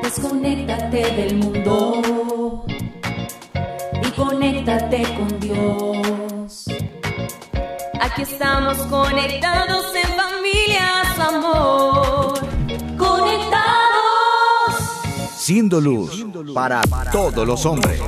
Desconéctate del mundo y conéctate con Dios. Aquí estamos conectados en familias, amor. Conectados. Siendo luz para todos los hombres.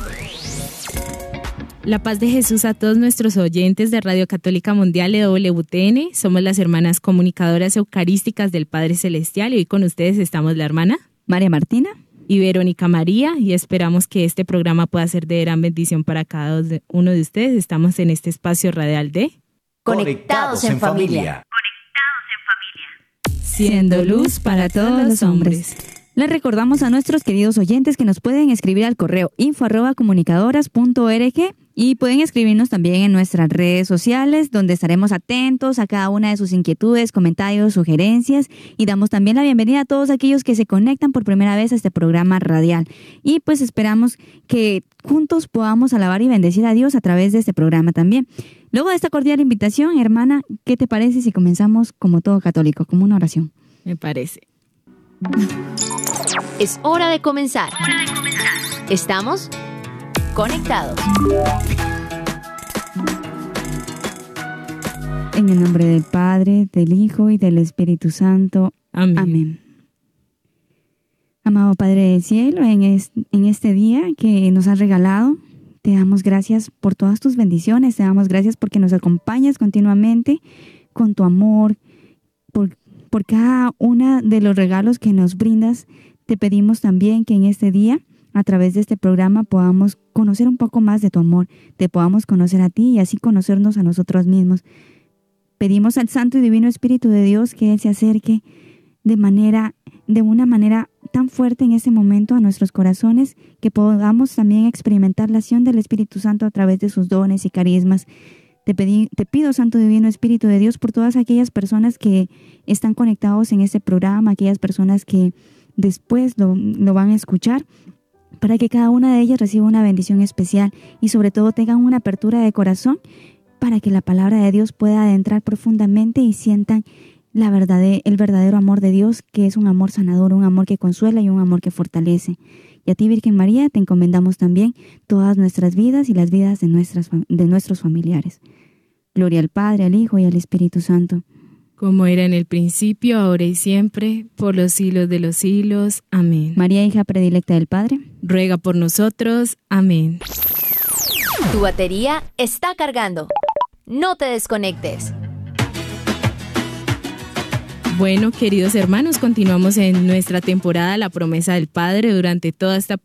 La paz de Jesús a todos nuestros oyentes de Radio Católica Mundial EWTN. Somos las hermanas comunicadoras eucarísticas del Padre Celestial y hoy con ustedes estamos la hermana María Martina y Verónica María, y esperamos que este programa pueda ser de gran bendición para cada uno de ustedes. Estamos en este espacio radial de Conectados en familia. Siendo luz para todos los hombres. Les recordamos a nuestros queridos oyentes que nos pueden escribir al correo info@comunicadoras.org y pueden escribirnos también en nuestras redes sociales, donde estaremos atentos a cada una de sus inquietudes, comentarios, sugerencias, y damos también la bienvenida a todos aquellos que se conectan por primera vez a este programa radial. Y pues esperamos que juntos podamos alabar y bendecir a Dios a través de este programa también. Luego de esta cordial invitación, hermana, ¿qué te parece si comenzamos como todo católico, como una oración? Me parece. Es hora de comenzar. Estamos conectados. En el nombre del Padre, del Hijo y del Espíritu Santo. Amén. Amén. Amado Padre del Cielo, en este día que nos has regalado, te damos gracias por todas tus bendiciones, te damos gracias porque nos acompañas continuamente con tu amor, por cada uno de los regalos que nos brindas. Te pedimos también que en este día, a través de este programa, podamos conocer un poco más de tu amor, te podamos conocer a ti y así conocernos a nosotros mismos. Pedimos al Santo y Divino Espíritu de Dios que Él se acerque de una manera tan fuerte en este momento a nuestros corazones, que podamos también experimentar la acción del Espíritu Santo a través de sus dones y carismas. Te pido, Santo Divino Espíritu de Dios, por todas aquellas personas que están conectados en este programa, aquellas personas que después lo van a escuchar, para que cada una de ellas reciba una bendición especial y sobre todo tengan una apertura de corazón para que la palabra de Dios pueda adentrar profundamente y sientan el verdadero amor de Dios, que es un amor sanador, un amor que consuela y un amor que fortalece. Y a ti, Virgen María, te encomendamos también todas nuestras vidas y las vidas de nuestros familiares. Gloria al Padre, al Hijo y al Espíritu Santo. Como era en el principio, ahora y siempre, por los siglos de los siglos. Amén. María, hija predilecta del Padre, ruega por nosotros. Amén. Tu batería está cargando. No te desconectes. Bueno, queridos hermanos, continuamos en nuestra temporada La Promesa del Padre. Durante toda esta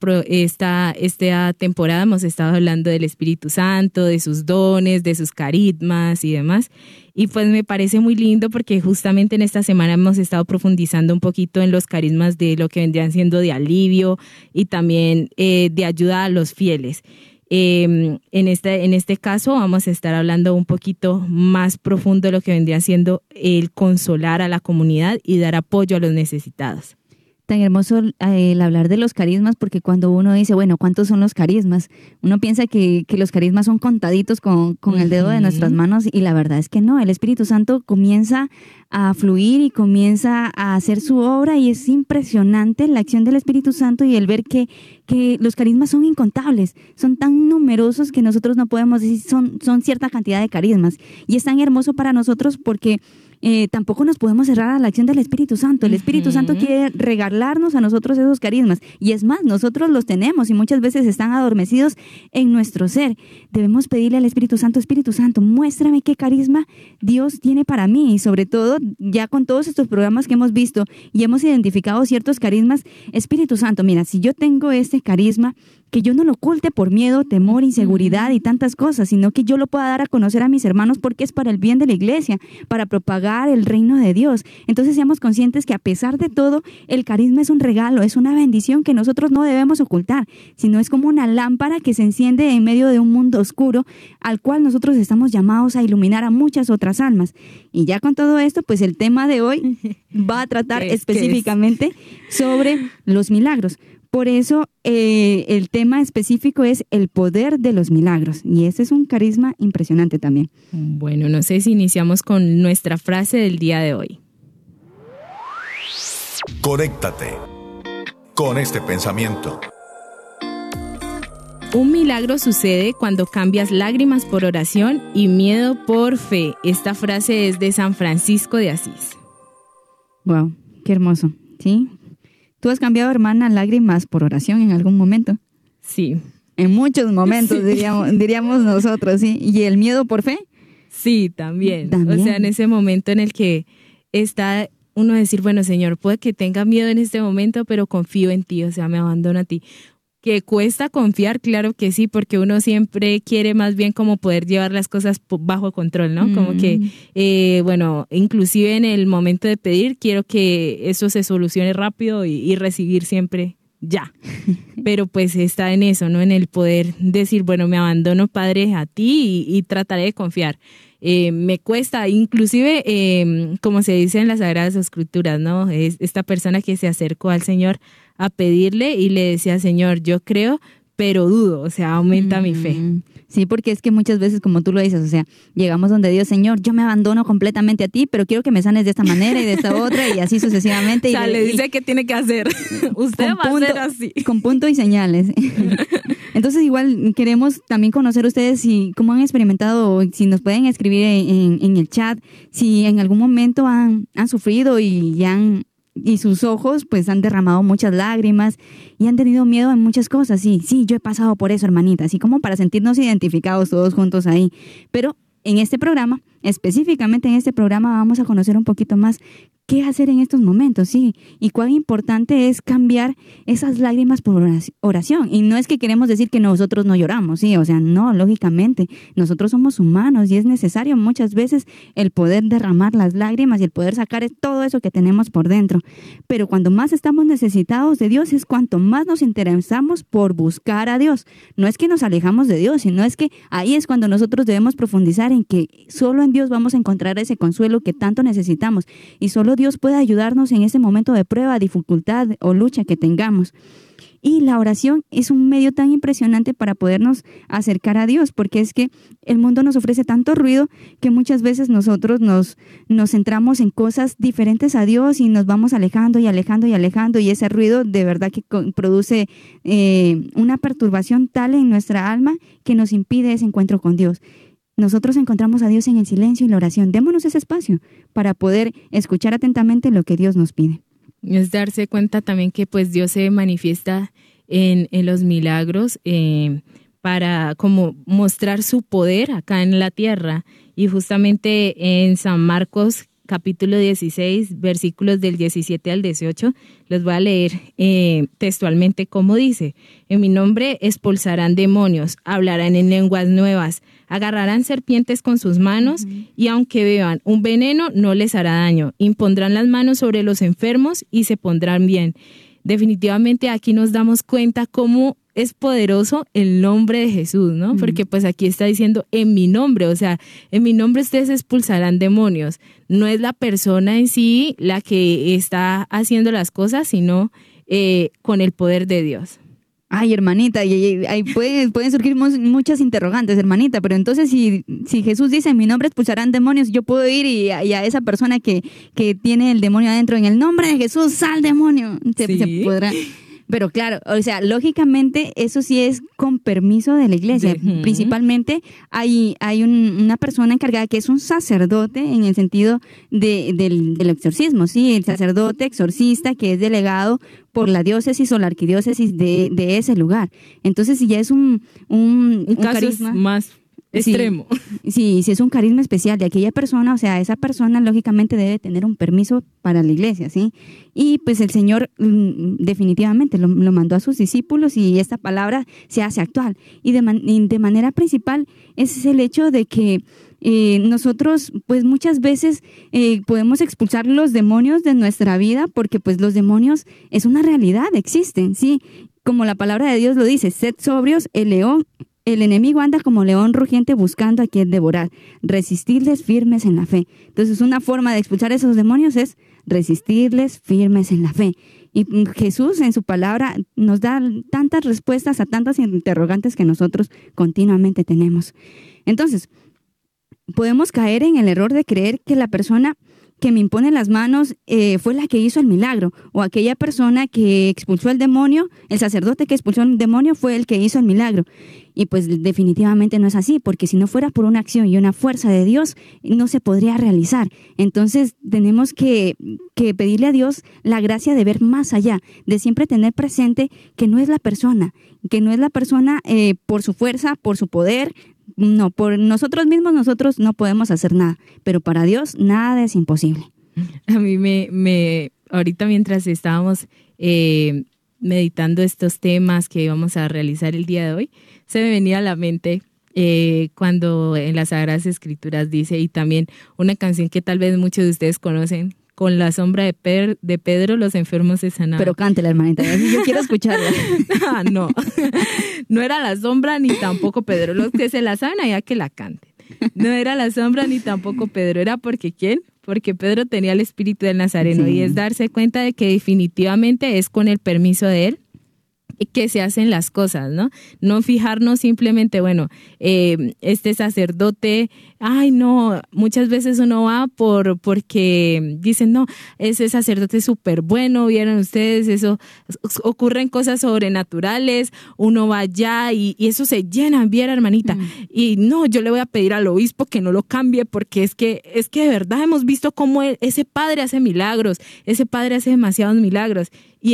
temporada hemos estado hablando del Espíritu Santo, de sus dones, de sus carismas y demás. Y pues me parece muy lindo porque justamente en esta semana hemos estado profundizando un poquito en los carismas de lo que vendrían siendo de alivio y también de ayuda a los fieles. En este caso vamos a estar hablando un poquito más profundo de lo que vendría siendo el consolar a la comunidad y dar apoyo a los necesitados. Tan hermoso el hablar de los carismas, porque cuando uno dice, bueno, ¿cuántos son los carismas? Uno piensa que los carismas son contaditos con el dedo de nuestras manos, y la verdad es que no. El Espíritu Santo comienza a fluir y comienza a hacer su obra, y es impresionante la acción del Espíritu Santo y el ver que los carismas son incontables, son tan numerosos que nosotros no podemos decir son cierta cantidad de carismas, y es tan hermoso para nosotros porque tampoco nos podemos cerrar a la acción del Espíritu Santo. El Espíritu Santo quiere regalarnos a nosotros esos carismas, y es más, nosotros los tenemos y muchas veces están adormecidos en nuestro ser. Debemos pedirle al Espíritu Santo, muéstrame qué carisma Dios tiene para mí, y sobre todo, ya con todos estos programas que hemos visto y hemos identificado ciertos carismas, Espíritu Santo, mira, si yo tengo este carisma, que yo no lo oculte por miedo, temor, inseguridad y tantas cosas, sino que yo lo pueda dar a conocer a mis hermanos porque es para el bien de la iglesia, para propagar el reino de Dios. Entonces seamos conscientes que a pesar de todo, el carisma es un regalo, es una bendición que nosotros no debemos ocultar, sino es como una lámpara que se enciende en medio de un mundo oscuro, al cual nosotros estamos llamados a iluminar a muchas otras almas. Y ya con todo esto, pues el tema de hoy va a tratar específicamente sobre los milagros. Por eso el tema específico es el poder de los milagros, y ese es un carisma impresionante también. Bueno, no sé si iniciamos con nuestra frase del día de hoy. Conéctate con este pensamiento. Un milagro sucede cuando cambias lágrimas por oración y miedo por fe. Esta frase es de San Francisco de Asís. Wow, qué hermoso, ¿sí? ¿Tú has cambiado, hermana, lágrimas por oración en algún momento? Sí. En muchos momentos, Sí. diríamos nosotros, ¿sí? ¿Y el miedo por fe? Sí, también. También. O sea, en ese momento en el que está uno decir, bueno, Señor, puede que tenga miedo en este momento, pero confío en ti, o sea, me abandono a ti. ¿Que cuesta confiar? Claro que sí, porque uno siempre quiere más bien como poder llevar las cosas bajo control, ¿no? Como que, bueno, inclusive en el momento de pedir, quiero que eso se solucione rápido y recibir siempre ya. Pero pues está en eso, ¿no? En el poder decir, bueno, me abandono, Padre, a ti y trataré de confiar. Me cuesta, inclusive, como se dice en las Sagradas Escrituras, ¿no? Es esta persona que se acercó al Señor a pedirle y le decía, Señor, yo creo, pero dudo, o sea, aumenta mi fe. Sí, porque es que muchas veces, como tú lo dices, o sea, llegamos donde Dios, Señor, yo me abandono completamente a ti, pero quiero que me sanes de esta manera y de esta otra y así sucesivamente. O sea, le dice qué tiene que hacer. Usted va a hacer así. Con punto y señales. Entonces, igual queremos también conocer ustedes si cómo han experimentado, si nos pueden escribir en el chat, si en algún momento han sufrido y sus ojos pues han derramado muchas lágrimas y han tenido miedo en muchas cosas. Sí, yo he pasado por eso, hermanita, así como para sentirnos identificados todos juntos ahí. Pero en este programa, específicamente en este programa, vamos a conocer un poquito más qué hacer en estos momentos, sí, y cuán importante es cambiar esas lágrimas por oración. Y no es que queremos decir que nosotros no lloramos, sí, o sea, no, lógicamente, nosotros somos humanos y es necesario muchas veces el poder derramar las lágrimas y el poder sacar todo eso que tenemos por dentro. Pero cuando más estamos necesitados de Dios es cuanto más nos interesamos por buscar a Dios. No es que nos alejamos de Dios, sino es que ahí es cuando nosotros debemos profundizar en que solo en Dios vamos a encontrar ese consuelo que tanto necesitamos y solo Dios puede ayudarnos en ese momento de prueba, dificultad o lucha que tengamos. Y la oración es un medio tan impresionante para podernos acercar a Dios, porque es que el mundo nos ofrece tanto ruido que muchas veces nosotros nos centramos en cosas diferentes a Dios y nos vamos alejando y alejando y alejando, y ese ruido de verdad que produce una perturbación tal en nuestra alma que nos impide ese encuentro con Dios. Nosotros encontramos a Dios en el silencio y la oración. Démonos ese espacio para poder escuchar atentamente lo que Dios nos pide. Es darse cuenta también que pues Dios se manifiesta en los milagros para como mostrar su poder acá en la tierra. Y justamente en San Marcos capítulo 16, versículos del 17 al 18, les voy a leer textualmente cómo dice: en mi nombre expulsarán demonios, hablarán en lenguas nuevas, agarrarán serpientes con sus manos y aunque beban un veneno no les hará daño, impondrán las manos sobre los enfermos y se pondrán bien. Definitivamente aquí nos damos cuenta cómo es poderoso el nombre de Jesús, ¿no? Porque pues aquí está diciendo en mi nombre, o sea, en mi nombre ustedes expulsarán demonios. No es la persona en sí la que está haciendo las cosas, sino con el poder de Dios. Ay, hermanita, y ahí pueden surgir muchas interrogantes, hermanita, pero entonces si Jesús dice en mi nombre expulsarán demonios, yo puedo ir y a esa persona que tiene el demonio adentro, en el nombre de Jesús, sal demonio, se podrá. Pero claro, o sea, lógicamente eso sí es con permiso de la iglesia. Principalmente hay una persona encargada que es un sacerdote en el sentido del exorcismo, ¿sí? El sacerdote exorcista que es delegado por la diócesis o la arquidiócesis de ese lugar. Entonces, si ya es un caso carisma más extremo. Sí, es un carisma especial de aquella persona, o sea, esa persona lógicamente debe tener un permiso para la iglesia, ¿sí? Y pues el Señor definitivamente lo mandó a sus discípulos y esta palabra se hace actual. Y de manera principal es el hecho de que nosotros pues muchas veces podemos expulsar los demonios de nuestra vida porque pues los demonios es una realidad, existen, ¿sí? Como la palabra de Dios lo dice, sed sobrios, el enemigo anda como león rugiente buscando a quien devorar. Resistirles firmes en la fe. Entonces, una forma de expulsar esos demonios es resistirles firmes en la fe. Y Jesús en su palabra nos da tantas respuestas a tantas interrogantes que nosotros continuamente tenemos. Entonces, podemos caer en el error de creer que la persona que me impone las manos fue la que hizo el milagro, o aquella persona que expulsó el demonio, el sacerdote que expulsó el demonio fue el que hizo el milagro. Y pues definitivamente no es así, porque si no fuera por una acción y una fuerza de Dios, no se podría realizar. Entonces tenemos que pedirle a Dios la gracia de ver más allá, de siempre tener presente que no es la persona por su fuerza, por su poder. No, por nosotros mismos nosotros no podemos hacer nada, pero para Dios nada es imposible. A mí me ahorita mientras estábamos meditando estos temas que vamos a realizar el día de hoy, se me venía a la mente cuando en las Sagradas Escrituras dice, y también una canción que tal vez muchos de ustedes conocen, con la sombra de Pedro los enfermos se sanaban. Pero cántela, hermanita, yo quiero escucharla. No era la sombra ni tampoco Pedro. Los que se la saben allá que la canten. No era la sombra ni tampoco Pedro. Era porque ¿quién? Porque Pedro tenía el espíritu del Nazareno. Sí. Y es darse cuenta de que definitivamente es con el permiso de él que se hacen las cosas, ¿no? No fijarnos simplemente, este sacerdote, muchas veces uno va porque dicen, no, ese sacerdote es súper bueno, vieron ustedes, eso, ocurren cosas sobrenaturales, uno va allá y eso se llena, viera hermanita, y no, yo le voy a pedir al obispo que no lo cambie porque es que de verdad hemos visto cómo ese padre hace milagros, ese padre hace demasiados milagros, y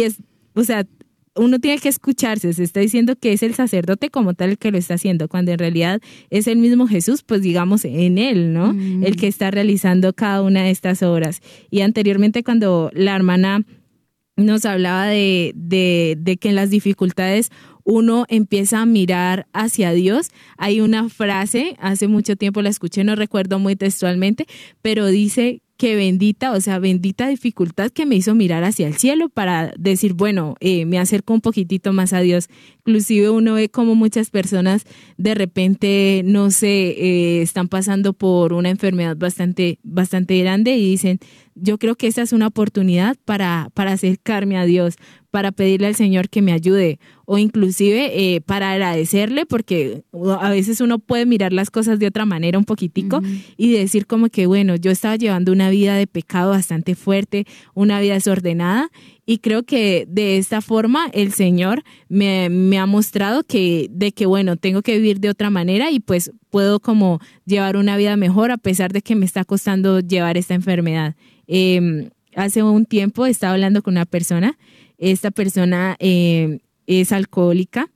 uno tiene que escucharse, se está diciendo que es el sacerdote como tal el que lo está haciendo, cuando en realidad es el mismo Jesús, pues digamos en él, ¿no? El que está realizando cada una de estas obras. Y anteriormente cuando la hermana nos hablaba de que en las dificultades uno empieza a mirar hacia Dios, hay una frase, hace mucho tiempo la escuché, no recuerdo muy textualmente, pero dice que bendita dificultad que me hizo mirar hacia el cielo para decir, me acerco un poquitito más a Dios. Inclusive uno ve como muchas personas de repente, están pasando por una enfermedad bastante, bastante grande y dicen, yo creo que esta es una oportunidad para acercarme a Dios, para pedirle al Señor que me ayude, o inclusive para agradecerle, porque a veces uno puede mirar las cosas de otra manera un poquitico y decir como que, yo estaba llevando una vida de pecado bastante fuerte, una vida desordenada, y creo que de esta forma el Señor me ha mostrado que tengo que vivir de otra manera y pues puedo como llevar una vida mejor a pesar de que me está costando llevar esta enfermedad. Hace un tiempo estaba hablando con una persona. Esta persona es alcohólica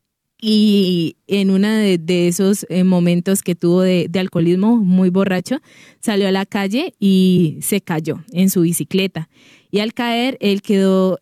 y en uno de esos momentos que tuvo de alcoholismo, muy borracho, salió a la calle y se cayó en su bicicleta. Y al caer, él quedó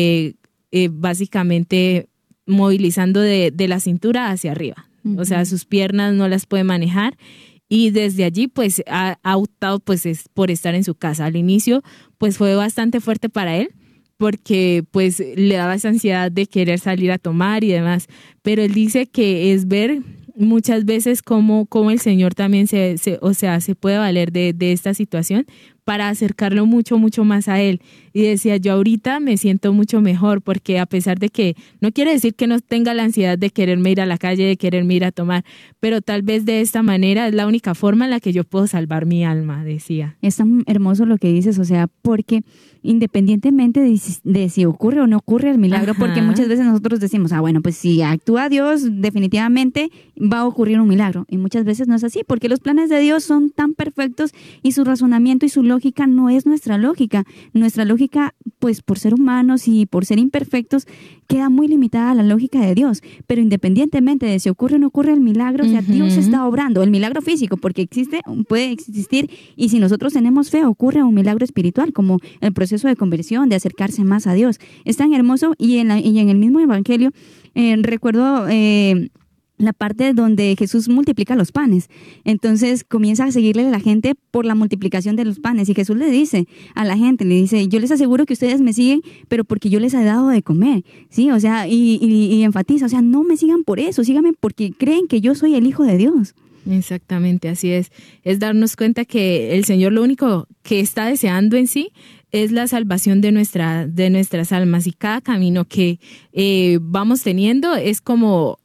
básicamente movilizando de la cintura hacia arriba. O sea, sus piernas no las puede manejar. Y desde allí, pues, ha optado por estar en su casa. Al inicio, pues, fue bastante fuerte para él, porque pues le daba esa ansiedad de querer salir a tomar y demás, pero él dice que es ver muchas veces cómo el Señor también se puede valer de esta situación para acercarlo mucho, mucho más a Él. Y decía, yo ahorita me siento mucho mejor porque a pesar de que no quiere decir que no tenga la ansiedad de quererme ir a la calle, de quererme ir a tomar, pero tal vez de esta manera es la única forma en la que yo puedo salvar mi alma, decía. Es tan hermoso lo que dices, porque independientemente de si ocurre o no ocurre el milagro, porque muchas veces nosotros decimos, pues si actúa Dios, definitivamente va a ocurrir un milagro. Y muchas veces no es así, porque los planes de Dios son tan perfectos y su razonamiento y su lógica no es nuestra lógica. Nuestra lógica, pues por ser humanos y por ser imperfectos, queda muy limitada a la lógica de Dios. Pero independientemente de si ocurre o no ocurre el milagro, Dios está obrando. El milagro físico, porque puede existir, y si nosotros tenemos fe, ocurre un milagro espiritual, como el proceso de conversión, de acercarse más a Dios. Es tan hermoso, y en el mismo evangelio, recuerdo la parte donde Jesús multiplica los panes. Entonces comienza a seguirle a la gente por la multiplicación de los panes, y Jesús le dice a la gente, yo les aseguro que ustedes me siguen, pero porque yo les he dado de comer, ¿sí? Y enfatiza, no me sigan por eso, síganme porque creen que yo soy el Hijo de Dios. Exactamente, así es darnos cuenta que el Señor lo único que está deseando en sí es la salvación de nuestras almas, y cada camino que vamos teniendo es como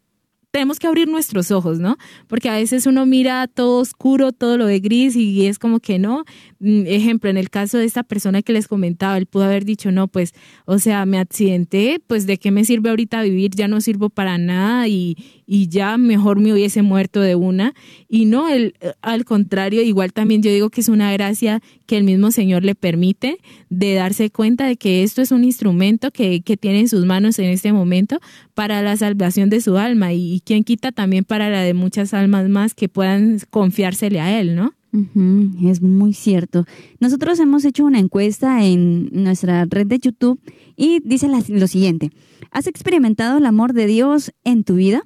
tenemos que abrir nuestros ojos, ¿no? Porque a veces uno mira todo oscuro, todo lo ve gris y es como que no. Ejemplo, en el caso de esta persona que les comentaba, él pudo haber dicho, no, pues, o sea, me accidenté, pues, ¿de qué me sirve ahorita vivir? Ya no sirvo para nada y ya mejor me hubiese muerto de una. Y no, al contrario, igual también yo digo que es una gracia que el mismo Señor le permite de darse cuenta de que esto es un instrumento que tiene en sus manos en este momento para la salvación de su alma y quien quita también para la de muchas almas más que puedan confiársele a Él, ¿no? Es muy cierto. Nosotros hemos hecho una encuesta en nuestra red de YouTube y dice lo siguiente: ¿has experimentado el amor de Dios en tu vida?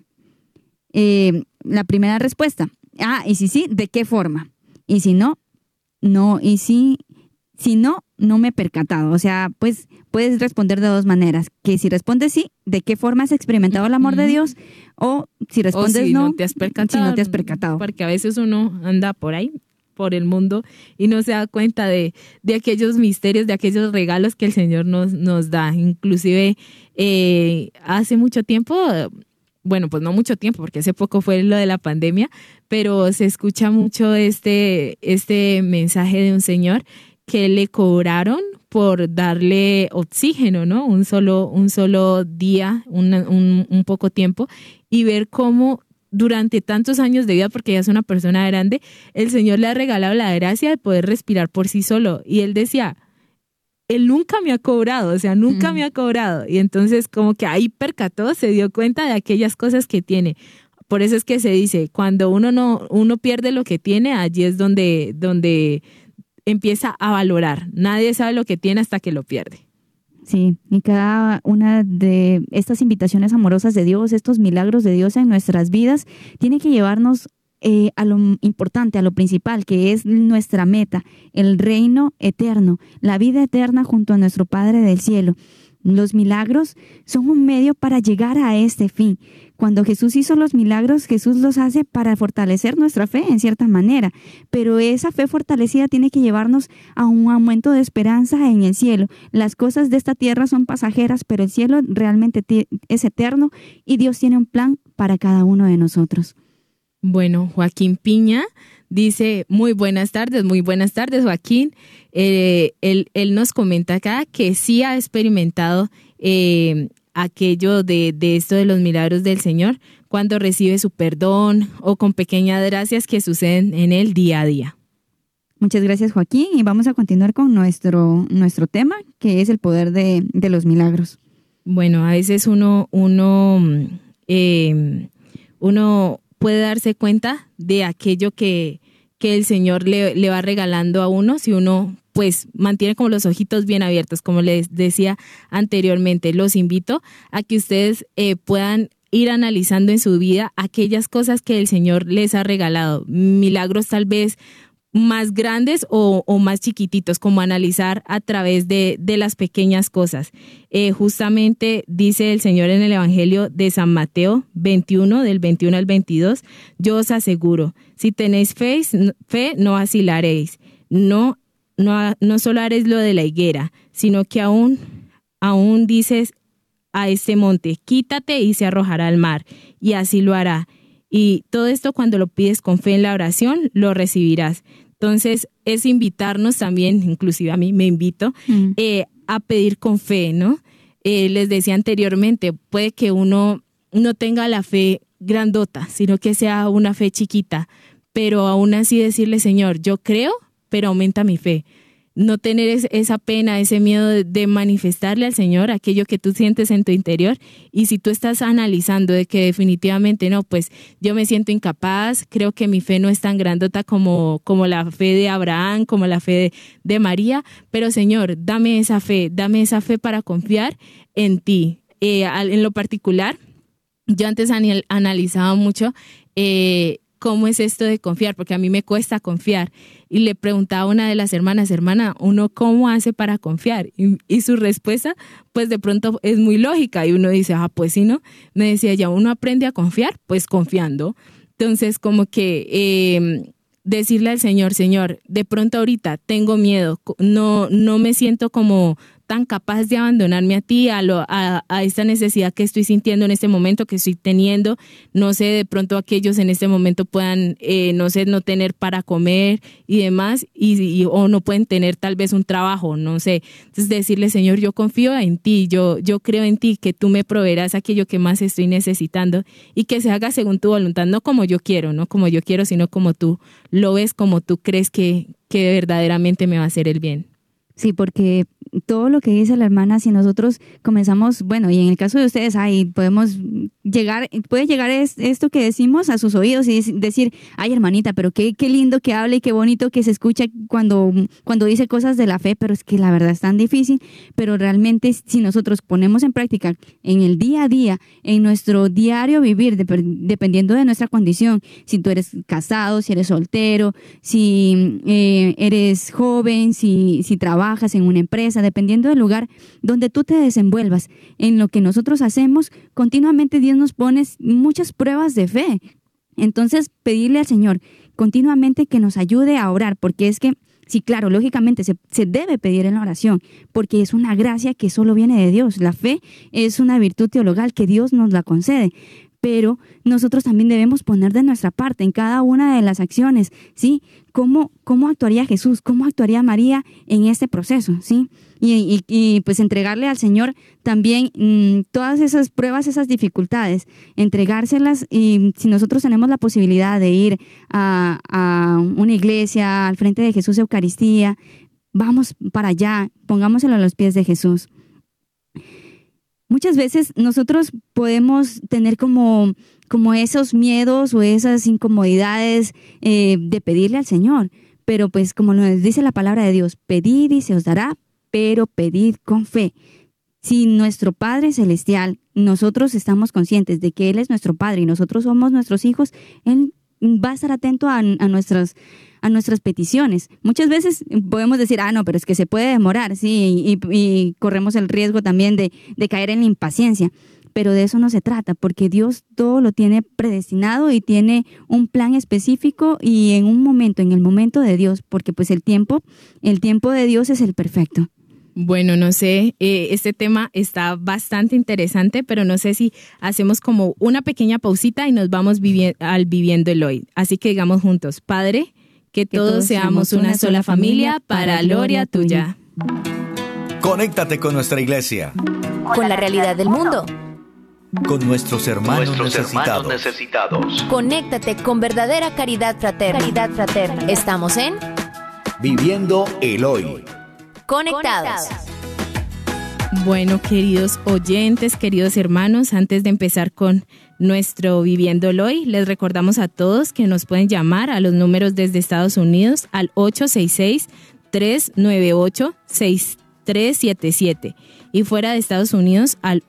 La primera respuesta, y si sí, ¿de qué forma? Y si no, no, y si no me he percatado. O sea, pues puedes responder de dos maneras, que si respondes sí, ¿de qué forma has experimentado el amor de Dios? O si respondes si no, no te has percatado, si no te has percatado. Porque a veces uno anda por ahí, por el mundo, y no se da cuenta de aquellos misterios, de aquellos regalos que el Señor nos da. Inclusive hace mucho tiempo, bueno, pues no mucho tiempo, porque hace poco fue lo de la pandemia, pero se escucha mucho este mensaje de un señor que le cobraron por darle oxígeno, ¿no? Un solo día, un poco tiempo, y ver cómo durante tantos años de vida, porque ya es una persona grande, el Señor le ha regalado la gracia de poder respirar por sí solo. Y él decía, Él nunca me ha cobrado, o sea, nunca me ha cobrado. Y entonces como que ahí percató, se dio cuenta de aquellas cosas que tiene. Por eso es que se dice, cuando uno pierde lo que tiene, allí es donde empieza a valorar. Nadie sabe lo que tiene hasta que lo pierde. Sí, y cada una de estas invitaciones amorosas de Dios, estos milagros de Dios en nuestras vidas, tiene que llevarnos a lo importante, a lo principal, que es nuestra meta, el reino eterno, la vida eterna junto a nuestro Padre del cielo. Los milagros son un medio para llegar a este fin. Cuando Jesús hizo los milagros, Jesús los hace para fortalecer nuestra fe en cierta manera, pero esa fe fortalecida tiene que llevarnos a un aumento de esperanza en el cielo. Las cosas de esta tierra son pasajeras, pero el cielo realmente es eterno y Dios tiene un plan para cada uno de nosotros. Bueno, Joaquín Piña dice, muy buenas tardes, Joaquín. Él nos comenta acá que sí ha experimentado aquello de esto de los milagros del Señor cuando recibe su perdón o con pequeñas gracias que suceden en el día a día. Muchas gracias, Joaquín, y vamos a continuar con nuestro tema, que es el poder de los milagros. Bueno, a veces uno puede darse cuenta de aquello que el Señor le va regalando a uno si uno pues mantiene como los ojitos bien abiertos, como les decía anteriormente. Los invito a que ustedes puedan ir analizando en su vida aquellas cosas que el Señor les ha regalado, milagros tal vez más grandes o más chiquititos, como analizar a través de las pequeñas cosas. Justamente dice el Señor en el Evangelio de San Mateo 21, del 21 al 22, yo os aseguro, si tenéis fe, no vacilaréis, no solo haréis lo de la higuera, sino que aún dices a este monte, quítate y se arrojará al mar, y así lo hará. Y todo esto cuando lo pides con fe en la oración, lo recibirás. Entonces, es invitarnos también, inclusive a mí me invito, a pedir con fe, ¿no? Les decía anteriormente, puede que uno no tenga la fe grandota, sino que sea una fe chiquita, pero aún así decirle, Señor, yo creo, pero aumenta mi fe. No tener esa pena, ese miedo de manifestarle al Señor aquello que tú sientes en tu interior. Y si tú estás analizando de que definitivamente no, pues yo me siento incapaz, creo que mi fe no es tan grandota como la fe de Abraham, como la fe de María, pero Señor, dame esa fe para confiar en ti. En lo particular, yo antes analizaba mucho cómo es esto de confiar, porque a mí me cuesta confiar. Y le preguntaba a una de las hermanas, hermana, ¿uno cómo hace para confiar? Y su respuesta, pues de pronto es muy lógica. Y uno dice, pues sí, ¿no? Me decía ella, ¿uno aprende a confiar? Pues confiando. Entonces, como que decirle al Señor, Señor, de pronto ahorita tengo miedo, no me siento como tan capaz de abandonarme a ti, a esta necesidad que estoy sintiendo en este momento, que estoy teniendo. No sé, de pronto aquellos en este momento puedan, no sé, no tener para comer y demás, o no pueden tener tal vez un trabajo, no sé. Entonces decirle, Señor, yo confío en ti, yo creo en ti, que tú me proveerás aquello que más estoy necesitando y que se haga según tu voluntad, no como yo quiero, no como yo quiero, sino como tú lo ves, como tú crees que verdaderamente me va a hacer el bien. Sí, porque todo lo que dice la hermana, si nosotros comenzamos, bueno, y en el caso de ustedes, puede llegar esto que decimos a sus oídos y decir, ay, hermanita, pero qué lindo que habla y qué bonito que se escucha cuando dice cosas de la fe, pero es que la verdad es tan difícil. Pero realmente, si nosotros ponemos en práctica en el día a día, en nuestro diario vivir, dependiendo de nuestra condición, si tú eres casado, si eres soltero, si eres joven, si trabajas en una empresa, dependiendo del lugar donde tú te desenvuelvas, en lo que nosotros hacemos, continuamente Dios nos pone muchas pruebas de fe. Entonces, pedirle al Señor continuamente que nos ayude a orar, porque es que, sí, claro, lógicamente se debe pedir en la oración, porque es una gracia que solo viene de Dios. La fe es una virtud teologal que Dios nos la concede, pero nosotros también debemos poner de nuestra parte en cada una de las acciones, ¿sí? ¿Cómo actuaría Jesús? ¿Cómo actuaría María en este proceso? ¿Sí? Y pues entregarle al Señor también todas esas pruebas, esas dificultades, entregárselas. Y si nosotros tenemos la posibilidad de ir a una iglesia, al frente de Jesús Eucaristía, vamos para allá, pongámoselo a los pies de Jesús. Muchas veces nosotros podemos tener como esos miedos o esas incomodidades de pedirle al Señor, pero pues como nos dice la palabra de Dios, pedid y se os dará, pero pedid con fe. Si nuestro Padre Celestial, nosotros estamos conscientes de que Él es nuestro Padre y nosotros somos nuestros hijos, Él va a estar atento a nuestras peticiones. Muchas veces podemos decir, no, pero es que se puede demorar, sí, y corremos el riesgo también de caer en la impaciencia. Pero de eso no se trata, porque Dios todo lo tiene predestinado y tiene un plan específico y en el momento de Dios, porque pues el tiempo de Dios es el perfecto. Bueno, no sé, este tema está bastante interesante, pero no sé si hacemos como una pequeña pausita y nos vamos al viviendo el hoy. Así que digamos juntos, Padre, que todos seamos una sola familia para gloria tuya. Conéctate con nuestra iglesia. Con la realidad del mundo. Con nuestros hermanos necesitados. Conéctate con verdadera caridad fraterna. Estamos en Viviendo el hoy. Conectados. Bueno, queridos oyentes, queridos hermanos, antes de empezar con nuestro Viviendo el Hoy, les recordamos a todos que nos pueden llamar a los números desde Estados Unidos al 866-398-6377 y fuera de Estados Unidos al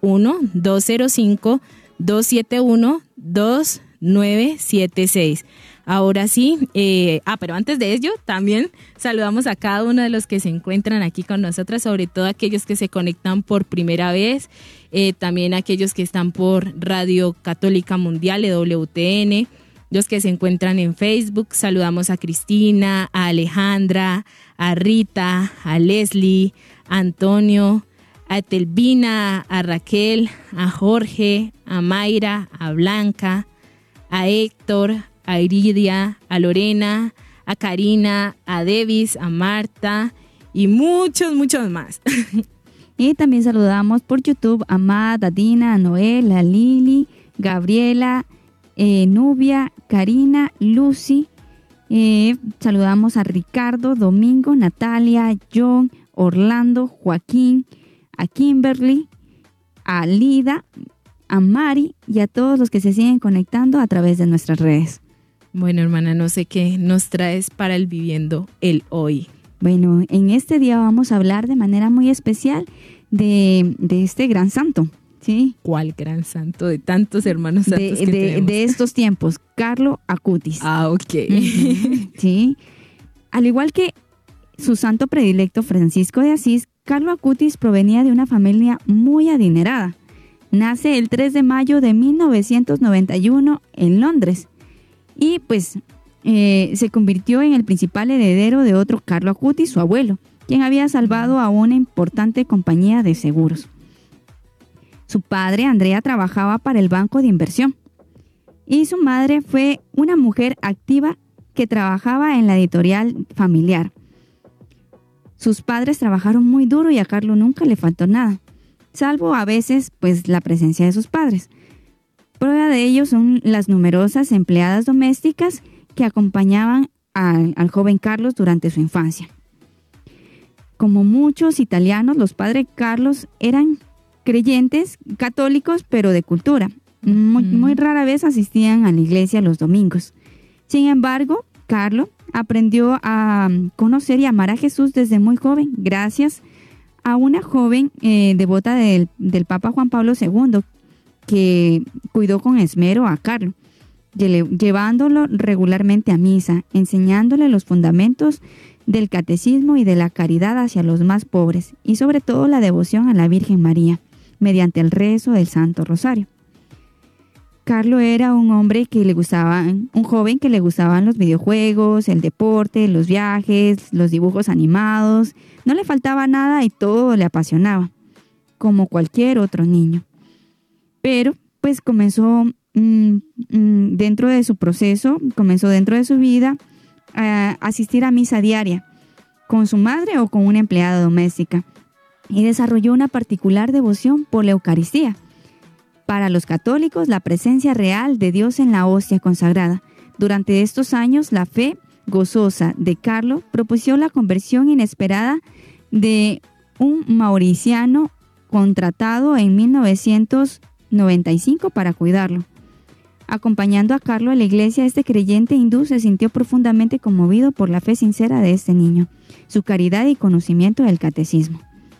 1-205-271-2976. Ahora sí, pero antes de ello, también saludamos a cada uno de los que se encuentran aquí con nosotras, sobre todo aquellos que se conectan por primera vez, también aquellos que están por Radio Católica Mundial, EWTN, los que se encuentran en Facebook. Saludamos a Cristina, a Alejandra, a Rita, a Leslie, a Antonio, a Telvina, a Raquel, a Jorge, a Mayra, a Blanca, a Héctor, a Iridia, a Lorena, a Karina, a Devis, a Marta y muchos más. Y también saludamos por YouTube a Matt, a Dina, a Noel, a Lili, Gabriela, Nubia, Karina, Lucy. Saludamos a Ricardo, Domingo, Natalia, John, Orlando, Joaquín, a Kimberly, a Lida, a Mari y a todos los que se siguen conectando a través de nuestras redes. Bueno, hermana, no sé qué nos traes para el Viviendo el Hoy. Bueno, en este día vamos a hablar de manera muy especial de este gran santo, ¿sí? ¿Cuál gran santo? De tantos hermanos santos que tenemos. De estos tiempos, Carlo Acutis. Ok. Sí. Al igual que su santo predilecto Francisco de Asís, Carlo Acutis provenía de una familia muy adinerada. Nace el 3 de mayo de 1991 en Londres. Y pues se convirtió en el principal heredero de otro Carlo Acutis, su abuelo, quien había salvado a una importante compañía de seguros. Su padre, Andrea, trabajaba para el banco de inversión y su madre fue una mujer activa que trabajaba en la editorial familiar. Sus padres trabajaron muy duro y a Carlos nunca le faltó nada, salvo a veces pues la presencia de sus padres. Prueba de ello son las numerosas empleadas domésticas que acompañaban al joven Carlos durante su infancia. Como muchos italianos, los padres Carlos eran creyentes católicos, pero de cultura. Muy rara vez asistían a la iglesia los domingos. Sin embargo, Carlos aprendió a conocer y amar a Jesús desde muy joven, gracias a una joven devota del Papa Juan Pablo II, que cuidó con esmero a Carlos, llevándolo regularmente a misa, enseñándole los fundamentos del catecismo y de la caridad hacia los más pobres, y sobre todo la devoción a la Virgen María, mediante el rezo del Santo Rosario. Carlos era un joven que le gustaban los videojuegos, el deporte, los viajes, los dibujos animados. No le faltaba nada y todo le apasionaba, como cualquier otro niño. Pero pues comenzó dentro de su proceso, dentro de su vida, a asistir a misa diaria con su madre o con una empleada doméstica, y desarrolló una particular devoción por la Eucaristía. Para los católicos, la presencia real de Dios en la hostia consagrada. Durante estos años, la fe gozosa de Carlos propició la conversión inesperada de un mauriciano contratado en 1995 para cuidarlo. Acompañando a Carlos a la iglesia, este creyente hindú se sintió profundamente conmovido por la fe sincera de este niño, su caridad y conocimiento del catecismo.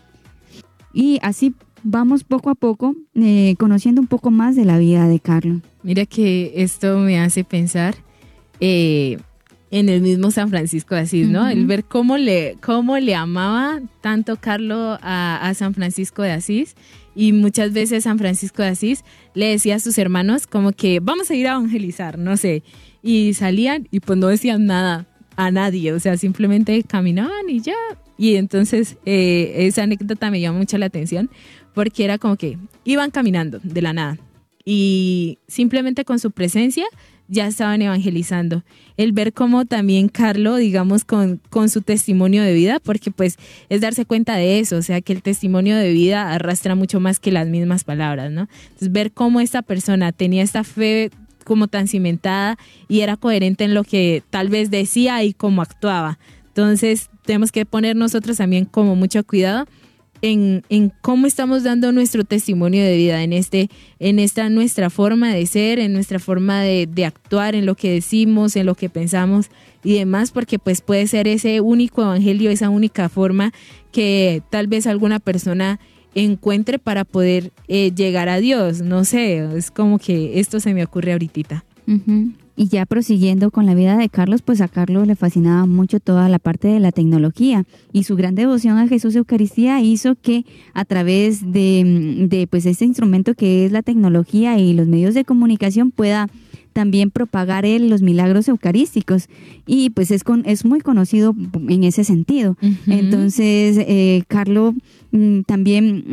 Y así vamos poco a poco conociendo un poco más de la vida de Carlos. Mira que esto me hace pensar en el mismo San Francisco de Asís, ¿no? El ver cómo le amaba tanto Carlos a San Francisco de Asís, y muchas veces San Francisco de Asís le decía a sus hermanos como que vamos a ir a evangelizar, no sé, y salían y pues no decían nada a nadie, o sea, simplemente caminaban y ya. Y entonces esa anécdota me llamó mucho la atención, porque era como que iban caminando de la nada y simplemente con su presencia ya estaban evangelizando. El ver cómo también Carlos, digamos, con su testimonio de vida, porque pues es darse cuenta de eso, o sea, que el testimonio de vida arrastra mucho más que las mismas palabras, ¿no? Entonces ver cómo esta persona tenía esta fe como tan cimentada y era coherente en lo que tal vez decía y cómo actuaba. Entonces tenemos que poner nosotros también como mucho cuidado en cómo estamos dando nuestro testimonio de vida, en esta nuestra forma de ser, en nuestra forma de actuar, en lo que decimos, en lo que pensamos y demás, porque pues puede ser ese único evangelio, esa única forma que tal vez alguna persona encuentre para poder llegar a Dios. No sé, es como que esto se me ocurre ahorita. Y ya prosiguiendo con la vida de Carlos, pues a Carlos le fascinaba mucho toda la parte de la tecnología, y su gran devoción a Jesús Eucaristía hizo que a través de pues este instrumento que es la tecnología y los medios de comunicación pueda también propagar él los milagros eucarísticos, y pues es muy conocido en ese sentido. Entonces Carlos también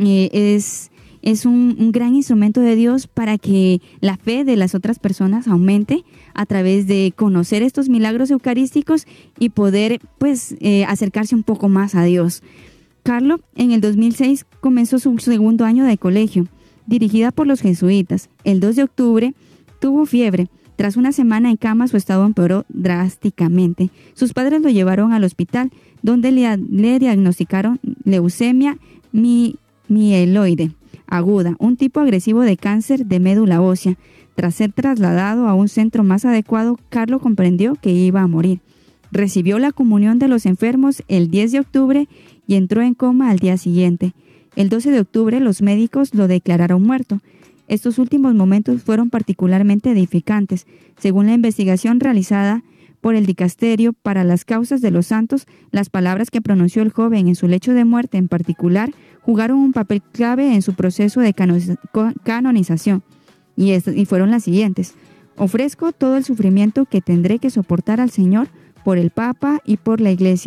es un gran instrumento de Dios para que la fe de las otras personas aumente a través de conocer estos milagros eucarísticos y poder pues acercarse un poco más a Dios. Carlos en el 2006 comenzó su segundo año de colegio, dirigida por los jesuitas. El 2 de octubre tuvo fiebre. Tras una semana en cama, su estado empeoró drásticamente. Sus padres lo llevaron al hospital, donde le diagnosticaron leucemia mieloide aguda, un tipo agresivo de cáncer de médula ósea. Tras ser trasladado a un centro más adecuado, Carlos comprendió que iba a morir. Recibió la comunión de los enfermos el 10 de octubre y entró en coma al día siguiente. El 12 de octubre los médicos lo declararon muerto. Estos últimos momentos fueron particularmente edificantes. Según la investigación realizada por el Dicasterio para las Causas de los Santos, las palabras que pronunció el joven en su lecho de muerte en particular jugaron un papel clave en su proceso de canonización, y fueron las siguientes: ofrezco todo el sufrimiento que tendré que soportar al Señor por el Papa y por la Iglesia,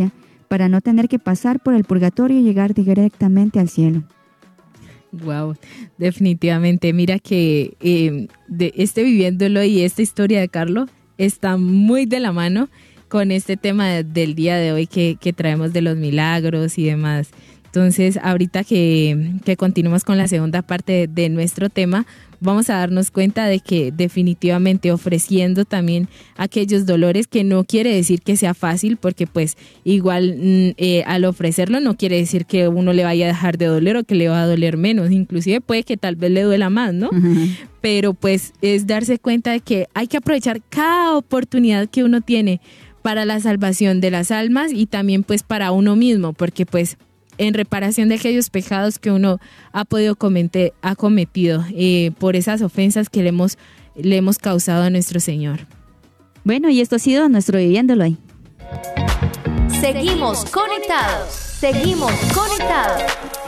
para no tener que pasar por el purgatorio y llegar directamente al cielo. Wow, definitivamente. Mira que viviéndolo y esta historia de Carlos está muy de la mano con este tema del día de hoy que traemos de los milagros y demás. Entonces, ahorita que continuamos con la segunda parte de nuestro tema, vamos a darnos cuenta de que definitivamente ofreciendo también aquellos dolores, que no quiere decir que sea fácil, porque pues igual al ofrecerlo no quiere decir que uno le vaya a dejar de doler o que le va a doler menos, inclusive puede que tal vez le duela más, ¿no? Uh-huh. Pero pues es darse cuenta de que hay que aprovechar cada oportunidad que uno tiene para la salvación de las almas y también pues para uno mismo, porque pues en reparación de aquellos pecados que uno ha cometido por esas ofensas que le hemos causado a nuestro Señor. Bueno, y esto ha sido nuestro Viviéndolo Ahí. Seguimos conectados. Seguimos conectados.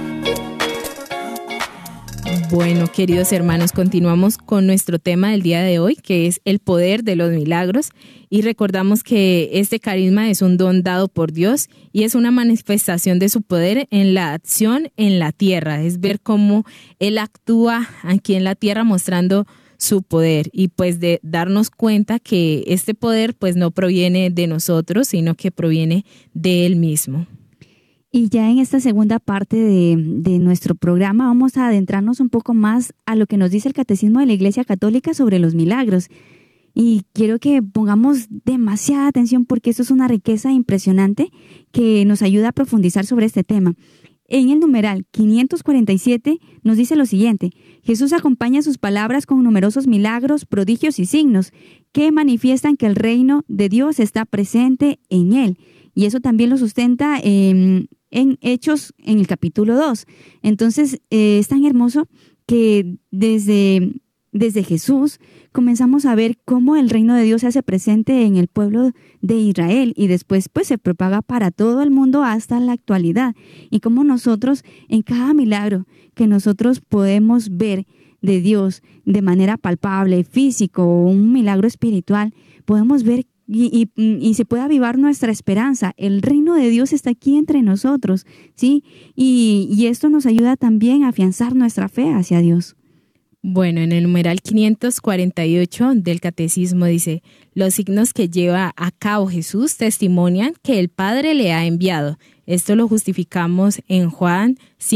Bueno, queridos hermanos, continuamos con nuestro tema del día de hoy, que es el poder de los milagros. Y recordamos que este carisma es un don dado por Dios y es una manifestación de su poder en la acción en la tierra. Es ver cómo Él actúa aquí en la tierra mostrando su poder y pues de darnos cuenta que este poder pues no proviene de nosotros, sino que proviene de Él mismo. Y ya en esta segunda parte de nuestro programa vamos a adentrarnos un poco más a lo que nos dice el Catecismo de la Iglesia Católica sobre los milagros. Y quiero que pongamos demasiada atención porque esto es una riqueza impresionante que nos ayuda a profundizar sobre este tema. En el numeral 547 nos dice lo siguiente: Jesús acompaña sus palabras con numerosos milagros, prodigios y signos que manifiestan que el reino de Dios está presente en él. Y eso también lo sustenta en Hechos en el capítulo 2. Entonces es tan hermoso que desde Jesús comenzamos a ver cómo el reino de Dios se hace presente en el pueblo de Israel y después pues se propaga para todo el mundo hasta la actualidad. Y cómo nosotros en cada milagro que nosotros podemos ver de Dios de manera palpable, físico o un milagro espiritual, podemos ver y se puede avivar nuestra esperanza. El reino de Dios está aquí entre nosotros, ¿sí? Y esto nos ayuda también a afianzar nuestra fe hacia Dios. Bueno, en el numeral 548 del Catecismo dice: los signos que lleva a cabo Jesús testimonian que el Padre le ha enviado. Esto lo justificamos en Juan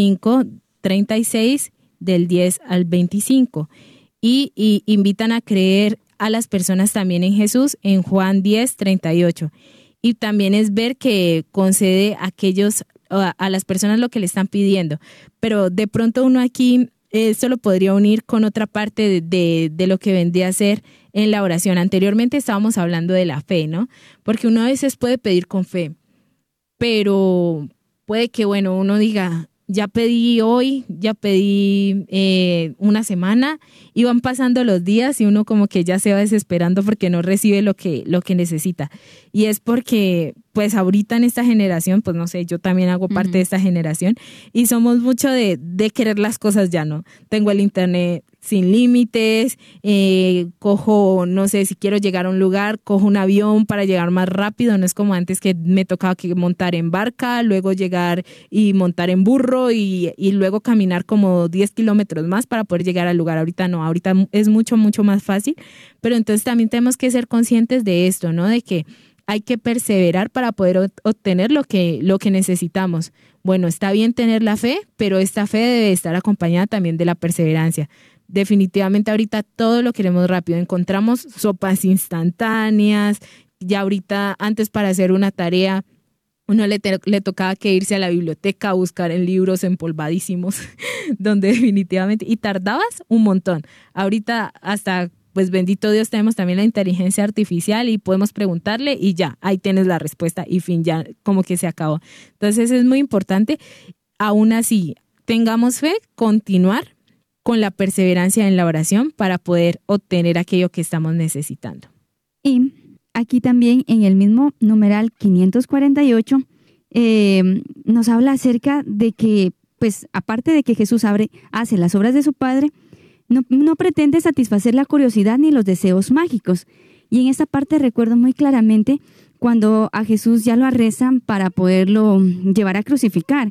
5:36 del 10 al 25 y invitan a creer a las personas también en Jesús en Juan 10:38. Y también es ver que concede a las personas lo que le están pidiendo. Pero de pronto uno aquí esto lo podría unir con otra parte de lo que vendría a ser en la oración. Anteriormente estábamos hablando de la fe, ¿no? Porque uno a veces puede pedir con fe, pero puede que, bueno, uno diga, ya pedí hoy, ya pedí una semana, y van pasando los días y uno como que ya se va desesperando porque no recibe lo que necesita. Y es porque pues ahorita en esta generación, pues no sé, yo también hago parte de esta generación y somos mucho de querer las cosas ya, ¿no? Tengo el internet sin límites, cojo, no sé, si quiero llegar a un lugar, cojo un avión para llegar más rápido, no es como antes que me tocaba que montar en barca, luego llegar y montar en burro y luego caminar como 10 kilómetros más para poder llegar al lugar. Ahorita no, ahorita es mucho, mucho más fácil, pero entonces también tenemos que ser conscientes de esto, ¿no? De que hay que perseverar para poder obtener lo que necesitamos. Bueno, está bien tener la fe, pero esta fe debe estar acompañada también de la perseverancia. Definitivamente ahorita todo lo queremos rápido. Encontramos sopas instantáneas. Ya ahorita, antes para hacer una tarea, uno le tocaba que irse a la biblioteca a buscar en libros empolvadísimos, donde definitivamente, y tardabas un montón. Ahorita hasta, pues bendito Dios, tenemos también la inteligencia artificial y podemos preguntarle y ya, ahí tienes la respuesta y fin, ya como que se acabó. Entonces es muy importante, aún así, tengamos fe, continuar con la perseverancia en la oración para poder obtener aquello que estamos necesitando. Y aquí también en el mismo numeral 548 nos habla acerca de que, pues aparte de que Jesús hace las obras de su Padre, no pretende satisfacer la curiosidad ni los deseos mágicos. Y en esta parte recuerdo muy claramente cuando a Jesús ya lo arrestan para poderlo llevar a crucificar.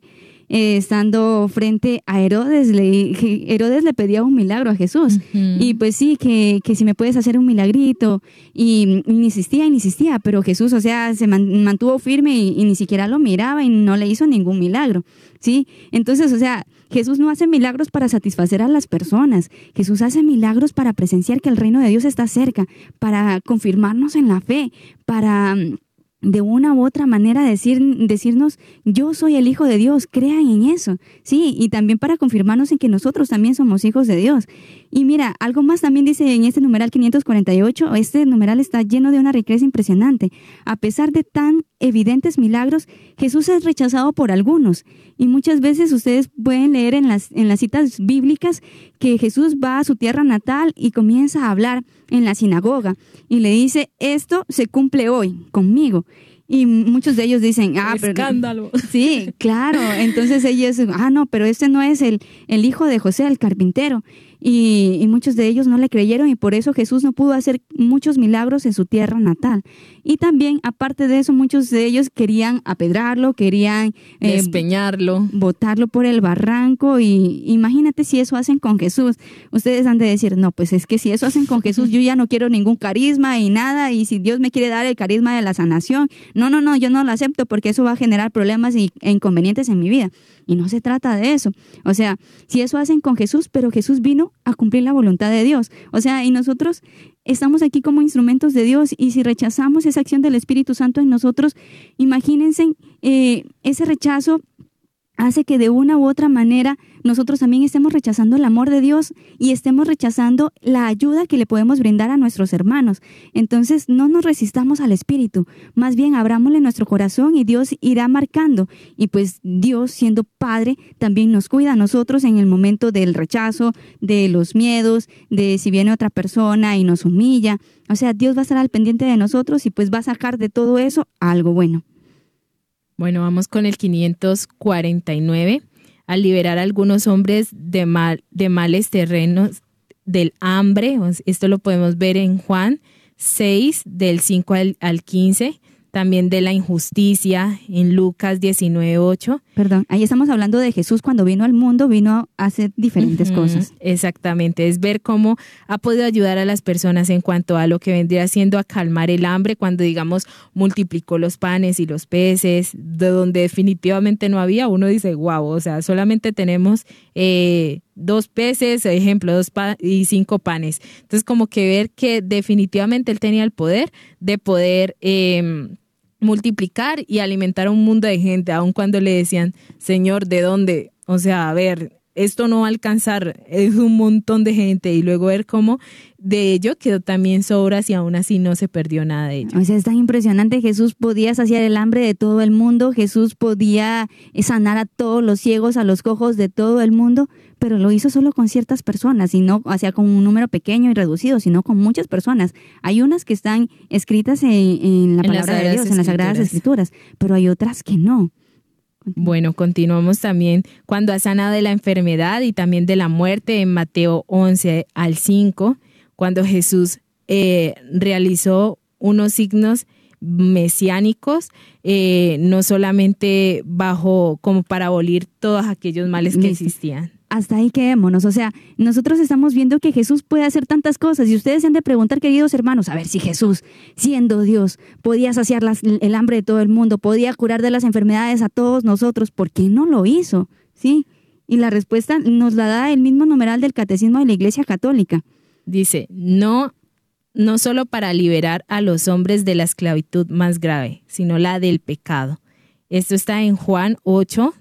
Estando frente a Herodes, Herodes le pedía un milagro a Jesús. Y pues sí, que si me puedes hacer un milagrito. Y insistía, pero Jesús, o sea, se mantuvo firme y ni siquiera lo miraba y no le hizo ningún milagro, ¿sí? Entonces, o sea, Jesús no hace milagros para satisfacer a las personas. Jesús hace milagros para presenciar que el reino de Dios está cerca, para confirmarnos en la fe, para de una u otra manera decirnos, yo soy el Hijo de Dios, crean en eso, sí, y también para confirmarnos en que nosotros también somos hijos de Dios. Y mira, algo más también dice en este numeral 548, este numeral está lleno de una riqueza impresionante. A pesar de tan evidentes milagros, Jesús es rechazado por algunos, y muchas veces ustedes pueden leer en las citas bíblicas que Jesús va a su tierra natal y comienza a hablar en la sinagoga y le dice, esto se cumple hoy conmigo. Y muchos de ellos dicen, escándalo. Sí, claro. Entonces ellos, no, pero este no es el hijo de José, el carpintero. Y muchos de ellos no le creyeron y por eso Jesús no pudo hacer muchos milagros en su tierra natal. Y también, aparte de eso, muchos de ellos querían apedrarlo, querían despeñarlo, botarlo por el barranco. Y imagínate si eso hacen con Jesús. Ustedes han de decir, no, pues es que si eso hacen con Jesús, yo ya no quiero ningún carisma y nada. Y si Dios me quiere dar el carisma de la sanación, no, yo no lo acepto porque eso va a generar problemas e inconvenientes en mi vida. Y no se trata de eso. O sea, si eso hacen con Jesús, pero Jesús vino a cumplir la voluntad de Dios. O sea, y nosotros estamos aquí como instrumentos de Dios y si rechazamos esa acción del Espíritu Santo en nosotros, imagínense, ese rechazo hace que de una u otra manera nosotros también estemos rechazando el amor de Dios y estemos rechazando la ayuda que le podemos brindar a nuestros hermanos. Entonces, no nos resistamos al Espíritu, más bien abrámosle nuestro corazón y Dios irá marcando. Y pues Dios, siendo Padre, también nos cuida a nosotros en el momento del rechazo, de los miedos, de si viene otra persona y nos humilla. O sea, Dios va a estar al pendiente de nosotros y pues va a sacar de todo eso algo bueno. Bueno, vamos con el 549. Al liberar a algunos hombres de males terrenos, del hambre. Esto lo podemos ver en Juan 6, del 5 al 15. También de la injusticia en Lucas 19:8. Perdón, ahí estamos hablando de Jesús cuando vino al mundo, vino a hacer diferentes cosas. Exactamente, es ver cómo ha podido ayudar a las personas en cuanto a lo que vendría siendo a calmar el hambre cuando, digamos, multiplicó los panes y los peces, de donde definitivamente no había. Uno dice, wow, o sea, solamente tenemos 2 peces, ejemplo, 2 y 5 panes. Entonces, como que ver que definitivamente él tenía el poder de poder multiplicar y alimentar a un mundo de gente, aun cuando le decían, Señor, ¿de dónde? O sea, a ver, esto no va a alcanzar, es un montón de gente, y luego ver cómo de ello quedó también sobras y aún así no se perdió nada de ello. O sea, es tan impresionante. Jesús podía saciar el hambre de todo el mundo, Jesús podía sanar a todos los ciegos, a los cojos de todo el mundo, pero lo hizo solo con ciertas personas, y no, o sea, con un número pequeño y reducido, sino con muchas personas. Hay unas que están escritas en la palabra de Dios, en las Sagradas Escrituras, pero hay otras que no. Bueno, continuamos también cuando ha sanado de la enfermedad y también de la muerte en Mateo 11 al 5, cuando Jesús realizó unos signos mesiánicos, no solamente bajo como para abolir todos aquellos males que existían. Hasta ahí quedémonos. O sea, nosotros estamos viendo que Jesús puede hacer tantas cosas y ustedes se han de preguntar, queridos hermanos, a ver si Jesús, siendo Dios, podía saciar el hambre de todo el mundo, podía curar de las enfermedades a todos nosotros, ¿por qué no lo hizo? ¿Sí? Y la respuesta nos la da el mismo numeral del Catecismo de la Iglesia Católica. Dice, no solo para liberar a los hombres de la esclavitud más grave, sino la del pecado. Esto está en Juan 8,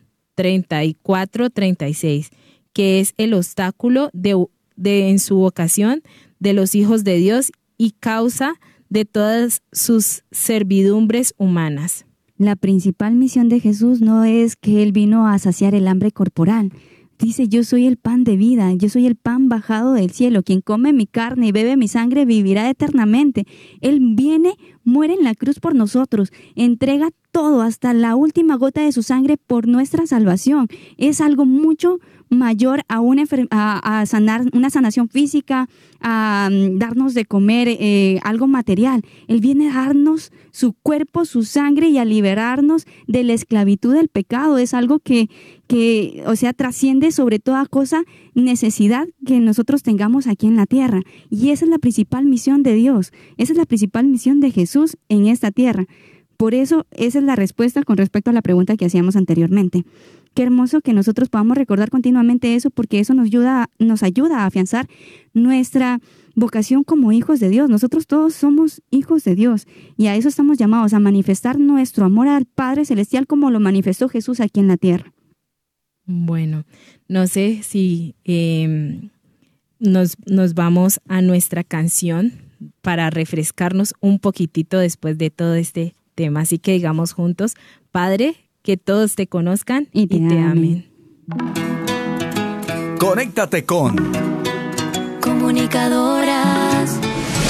34, 36. Que es el obstáculo en su vocación de los hijos de Dios y causa de todas sus servidumbres humanas. La principal misión de Jesús no es que Él vino a saciar el hambre corporal. Dice, yo soy el pan de vida, yo soy el pan bajado del cielo. Quien come mi carne y bebe mi sangre vivirá eternamente. Él viene, muere en la cruz por nosotros, entrega todo hasta la última gota de su sangre por nuestra salvación. Es algo mucho mayor a sanar, una sanación física, a darnos de comer algo material. Él viene a darnos su cuerpo, su sangre y a liberarnos de la esclavitud del pecado. Es algo que trasciende sobre toda cosa, necesidad que nosotros tengamos aquí en la tierra. Y esa es la principal misión de Dios. Esa es la principal misión de Jesús en esta tierra. Por eso, esa es la respuesta con respecto a la pregunta que hacíamos anteriormente. Qué hermoso que nosotros podamos recordar continuamente eso, porque eso nos ayuda a afianzar nuestra vocación como hijos de Dios. Nosotros todos somos hijos de Dios y a eso estamos llamados, a manifestar nuestro amor al Padre Celestial como lo manifestó Jesús aquí en la tierra. Bueno, no sé si nos vamos a nuestra canción para refrescarnos un poquitito después de todo este tema. Así que digamos juntos: Padre, que todos te conozcan y te amen. Conéctate con Comunicadoras.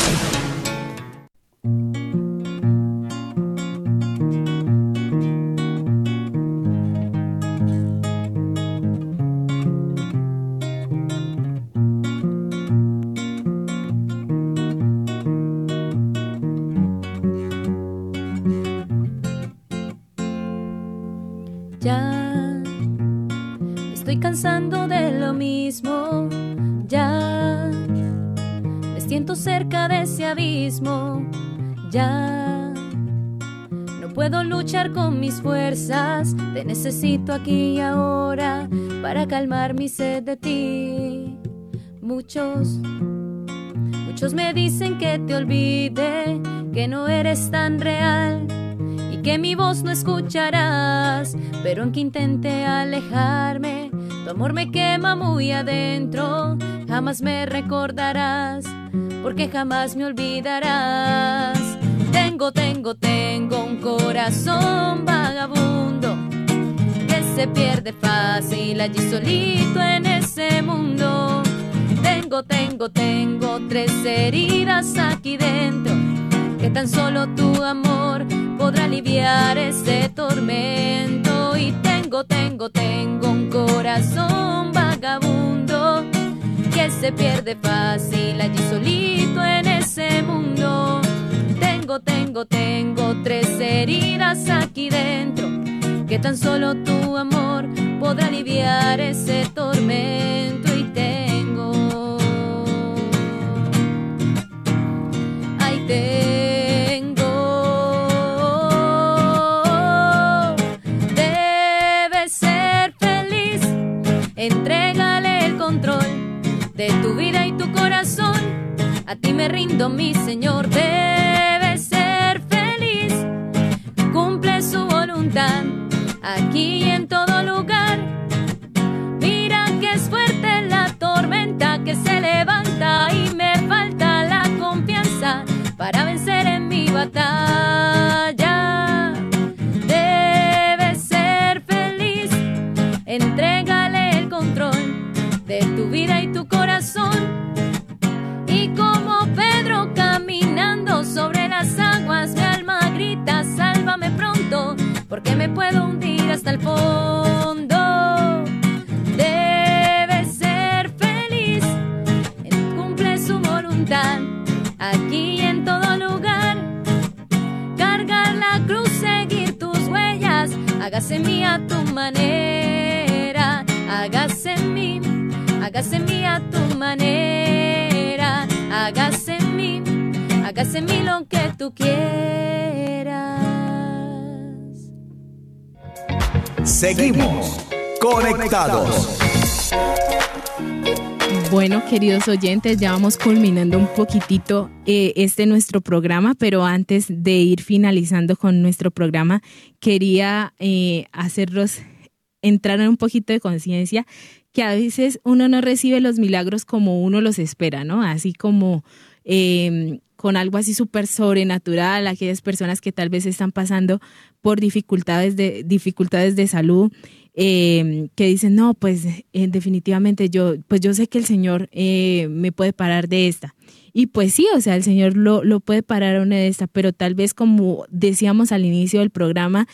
Ya me estoy cansando de lo mismo, ya me siento cerca de ese abismo, ya no puedo luchar con mis fuerzas, te necesito aquí y ahora para calmar mi sed de ti. Muchos me dicen que te olvide, que no eres tan real, que mi voz no escucharás, pero aunque intente alejarme, tu amor me quema muy adentro, jamás me recordarás, porque jamás me olvidarás. Tengo un corazón vagabundo, que se pierde fácil allí solito en ese mundo. Tengo 3 heridas aquí dentro, que tan solo tu amor podrá aliviar ese tormento. Y tengo un corazón vagabundo, que se pierde fácil allí solito en ese mundo. Tengo 3 heridas aquí dentro, que tan solo tu amor podrá aliviar ese tormento. Y debes ser feliz, entrégale el control de tu vida y tu corazón, a ti me rindo, mi Señor. Debes ser feliz, cumple su voluntad aquí y en todo lugar. Mira que es fuerte la tormenta que se levanta y me falta la confianza para vencer en mi batalla. Debes ser feliz, entrégale el control de tu vida y tu corazón. Y como Pedro caminando sobre las aguas, mi alma grita: sálvame pronto, porque me puedo hundir hasta el fondo. Debes ser feliz, cumple su voluntad aquí y en todo lugar. Cargar la cruz, seguir tus huellas, hágase mía tu manera. Hágase mía tu manera. Hágase en mí lo que tú quieras. Seguimos conectados. Bueno, queridos oyentes, ya vamos culminando un poquitito nuestro programa, pero antes de ir finalizando con nuestro programa, quería hacerlos entrar en un poquito de conciencia que a veces uno no recibe los milagros como uno los espera, ¿no? Así como con algo así súper sobrenatural, aquellas personas que tal vez están pasando por dificultades de salud, que dicen, no, pues definitivamente yo sé que el Señor me puede parar de esta. Y pues sí, o sea, el Señor lo puede parar a una de estas, pero tal vez, como decíamos al inicio del programa,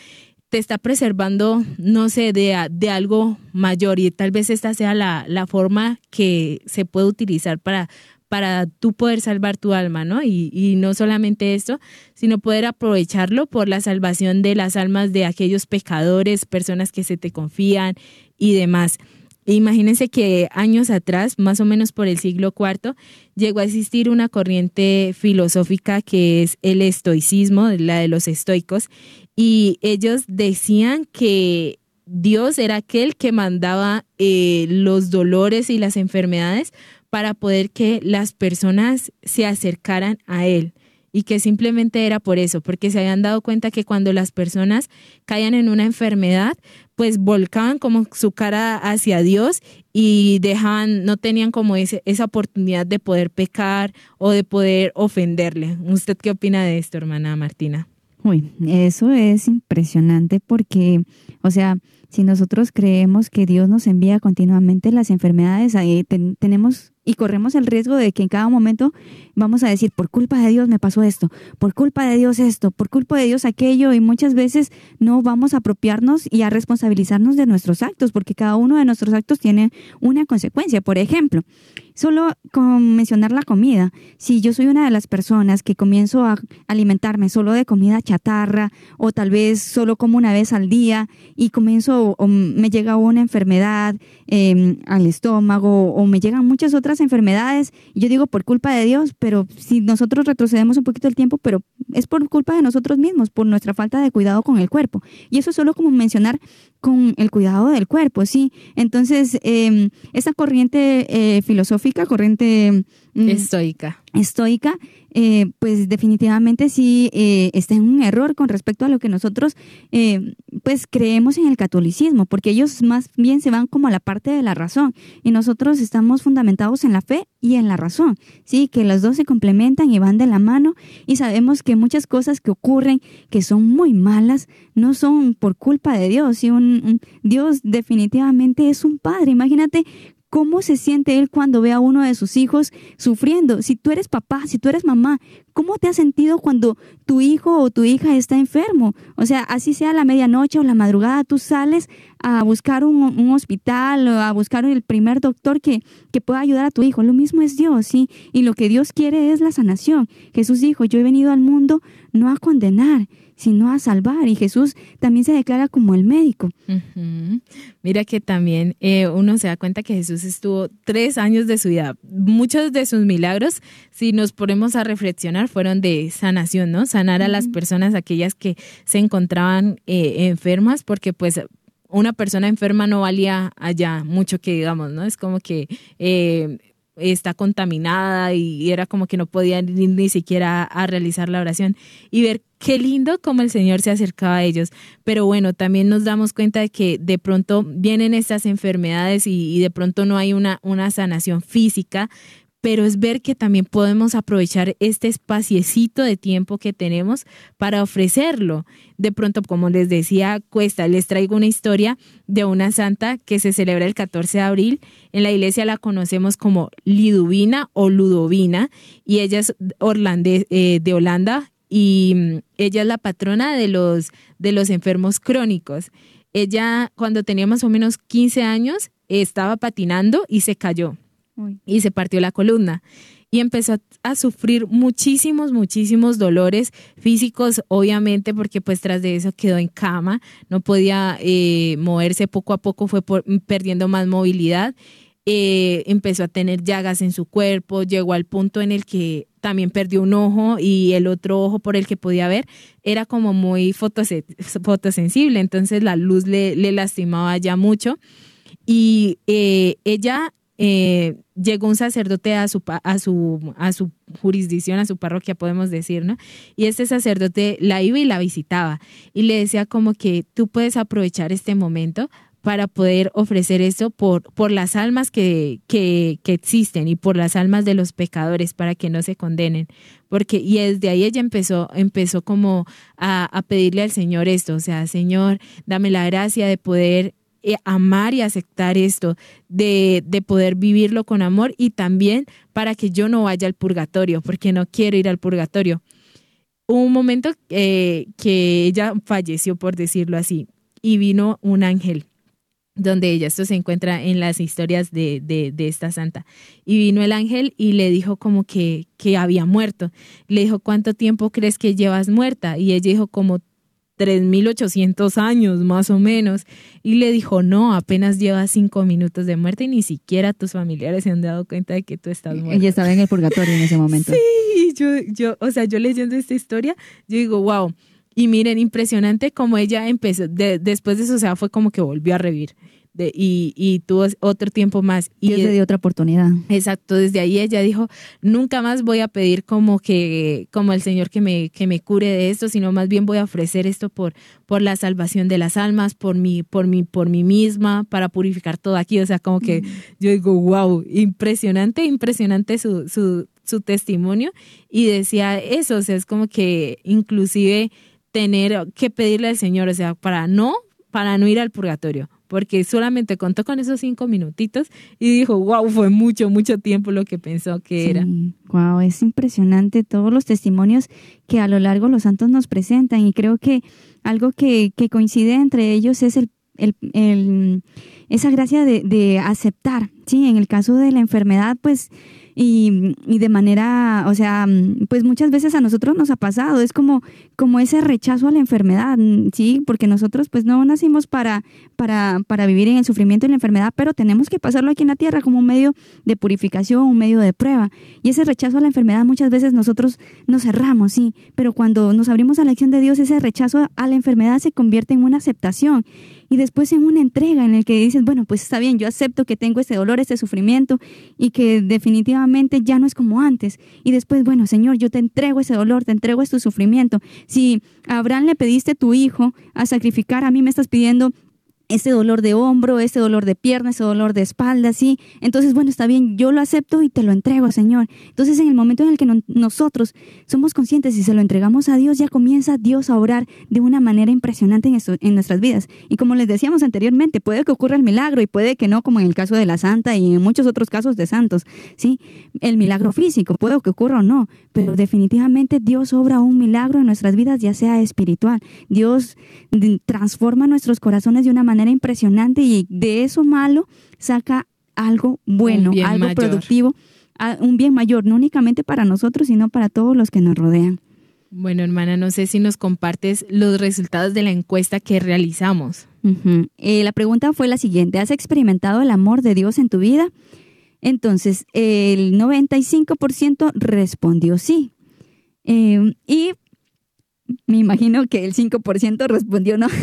te está preservando, no sé, de algo mayor, y tal vez esta sea la forma que se puede utilizar para tú poder salvar tu alma, ¿no? Y no solamente esto, sino poder aprovecharlo por la salvación de las almas de aquellos pecadores, personas que se te confían y demás. Imagínense que años atrás, más o menos por el siglo IV, llegó a existir una corriente filosófica que es el estoicismo, la de los estoicos, y ellos decían que Dios era aquel que mandaba los dolores y las enfermedades para poder que las personas se acercaran a Él, y que simplemente era por eso, porque se habían dado cuenta que cuando las personas caían en una enfermedad, pues volcaban como su cara hacia Dios y no tenían como esa oportunidad de poder pecar o de poder ofenderle. ¿Usted qué opina de esto, hermana Martina? Uy, eso es impresionante porque, o sea, si nosotros creemos que Dios nos envía continuamente las enfermedades, tenemos y corremos el riesgo de que en cada momento vamos a decir, por culpa de Dios me pasó esto, por culpa de Dios esto, por culpa de Dios aquello, y muchas veces no vamos a apropiarnos y a responsabilizarnos de nuestros actos, porque cada uno de nuestros actos tiene una consecuencia. Por ejemplo, solo con mencionar la comida, si yo soy una de las personas que comienzo a alimentarme solo de comida chatarra, o tal vez solo como una vez al día, y o me llega una enfermedad al estómago, o me llegan muchas otras enfermedades, y yo digo por culpa de Dios, pero si nosotros retrocedemos un poquito el tiempo, pero es por culpa de nosotros mismos, por nuestra falta de cuidado con el cuerpo. Y eso es solo como mencionar con el cuidado del cuerpo, ¿sí? Entonces, esa corriente filosófica, corriente estoica, pues definitivamente sí está en un error con respecto a lo que nosotros pues creemos en el catolicismo, porque ellos más bien se van como a la parte de la razón, y nosotros estamos fundamentados en la fe y en la razón, sí, que los dos se complementan y van de la mano, y sabemos que muchas cosas que ocurren que son muy malas no son por culpa de Dios, ¿sí? Dios definitivamente es un padre. Imagínate ¿cómo se siente Él cuando ve a uno de sus hijos sufriendo? Si tú eres papá, si tú eres mamá, ¿cómo te has sentido cuando tu hijo o tu hija está enfermo? O sea, así sea la medianoche o la madrugada, tú sales a buscar un hospital o a buscar el primer doctor que pueda ayudar a tu hijo. Lo mismo es Dios, ¿sí? Y lo que Dios quiere es la sanación. Jesús dijo, yo he venido al mundo no a condenar, sino a salvar. Y Jesús también se declara como el médico. Uh-huh. Mira que también uno se da cuenta que Jesús estuvo 3 años de su vida. Muchos de sus milagros, si nos ponemos a reflexionar, fueron de sanación, ¿no? Sanar a las personas, aquellas que se encontraban enfermas, porque pues una persona enferma no valía allá mucho que digamos, ¿no? Es como que está contaminada y era como que no podía ni siquiera a realizar la oración, y ver qué lindo como el Señor se acercaba a ellos. Pero bueno, también nos damos cuenta de que de pronto vienen estas enfermedades y de pronto no hay una sanación física, pero es ver que también podemos aprovechar este espaciecito de tiempo que tenemos para ofrecerlo. De pronto, como les decía, les traigo una historia de una santa que se celebra el 14 de abril. En la iglesia la conocemos como Liduvina o Ludovina, y ella es de Holanda, y ella es la patrona de los enfermos crónicos. Ella, cuando tenía más o menos 15 años, estaba patinando y se cayó. Y se partió la columna y empezó a sufrir muchísimos dolores físicos, obviamente, porque pues tras de eso quedó en cama, no podía moverse. Poco a poco fue perdiendo más movilidad, empezó a tener llagas en su cuerpo, llegó al punto en el que también perdió un ojo, y el otro ojo por el que podía ver era como muy fotosensible, entonces la luz le lastimaba ya mucho, y ella... llegó un sacerdote a su jurisdicción, a su parroquia, podemos decir, ¿no? Y este sacerdote la iba y la visitaba y le decía como que tú puedes aprovechar este momento para poder ofrecer esto por las almas que existen y por las almas de los pecadores, para que no se condenen. Y desde ahí ella empezó como a pedirle al Señor esto, o sea, Señor, dame la gracia de poder amar y aceptar esto, de poder vivirlo con amor, y también para que yo no vaya al purgatorio, porque no quiero ir al purgatorio. hubo un momento que ella falleció, por decirlo así, y vino un ángel donde ella, esto se encuentra en las historias de esta santa, y vino el ángel y le dijo como que había muerto. Le dijo, ¿cuánto tiempo crees que llevas muerta? Y ella dijo como 3.800 años más o menos, y le dijo, no, apenas llevas 5 minutos de muerte y ni siquiera tus familiares se han dado cuenta de que tú estás muerta. Ella estaba en el purgatorio en ese momento. Sí, yo leyendo esta historia, yo digo, wow. Y miren, impresionante como ella empezó, después de eso, o sea, fue como que volvió a revivir y tuvo otro tiempo más. Dios le dio otra oportunidad. Exacto, desde ahí ella dijo, nunca más voy a pedir como el Señor que me cure de esto, sino más bien voy a ofrecer esto por la salvación de las almas, por mí misma, para purificar todo aquí. O sea, como que yo digo, wow, impresionante su testimonio. Y decía eso, o sea, es como que inclusive tener que pedirle al Señor, o sea, para no ir al purgatorio, porque solamente contó con esos 5 minutitos y dijo, wow, fue mucho tiempo lo que pensó que era. Wow, es impresionante todos los testimonios que a lo largo los santos nos presentan, y creo que algo que coincide entre ellos es esa gracia de aceptar, ¿sí? En el caso de la enfermedad, pues, y de manera, o sea, pues muchas veces a nosotros nos ha pasado, es como ese rechazo a la enfermedad, ¿sí? Porque nosotros pues no nacimos para vivir en el sufrimiento y la enfermedad, pero tenemos que pasarlo aquí en la tierra como un medio de purificación, un medio de prueba. Y ese rechazo a la enfermedad muchas veces nosotros nos cerramos, sí, pero cuando nos abrimos a la acción de Dios, ese rechazo a la enfermedad se convierte en una aceptación y después en una entrega en el que dices, bueno, pues está bien, yo acepto que tengo este dolor, este sufrimiento y que definitivamente ya no es como antes. Y después, bueno, Señor, yo te entrego ese dolor, te entrego este sufrimiento. Si a Abraham le pediste a tu hijo a sacrificar, a mí me estás pidiendo este dolor de hombro, este dolor de pierna, este dolor de espalda, ¿sí? Entonces, bueno, está bien, yo lo acepto y te lo entrego, Señor. Entonces, en el momento en el que nosotros somos conscientes y se lo entregamos a Dios, ya comienza Dios a obrar de una manera impresionante en nuestras vidas. Y como les decíamos anteriormente, puede que ocurra el milagro y puede que no, como en el caso de la santa y en muchos otros casos de santos, ¿sí? El milagro físico, puede que ocurra o no, pero definitivamente Dios obra un milagro en nuestras vidas, ya sea espiritual. Dios transforma nuestros corazones de una manera impresionante y de eso malo saca algo bueno, algo mayor, productivo, un bien mayor, no únicamente para nosotros, sino para todos los que nos rodean. Bueno, hermana, no sé si nos compartes los resultados de la encuesta que realizamos. La pregunta fue la siguiente: ¿has experimentado el amor de Dios en tu vida? Entonces, el 95% respondió sí. Y me imagino que el 5% respondió no.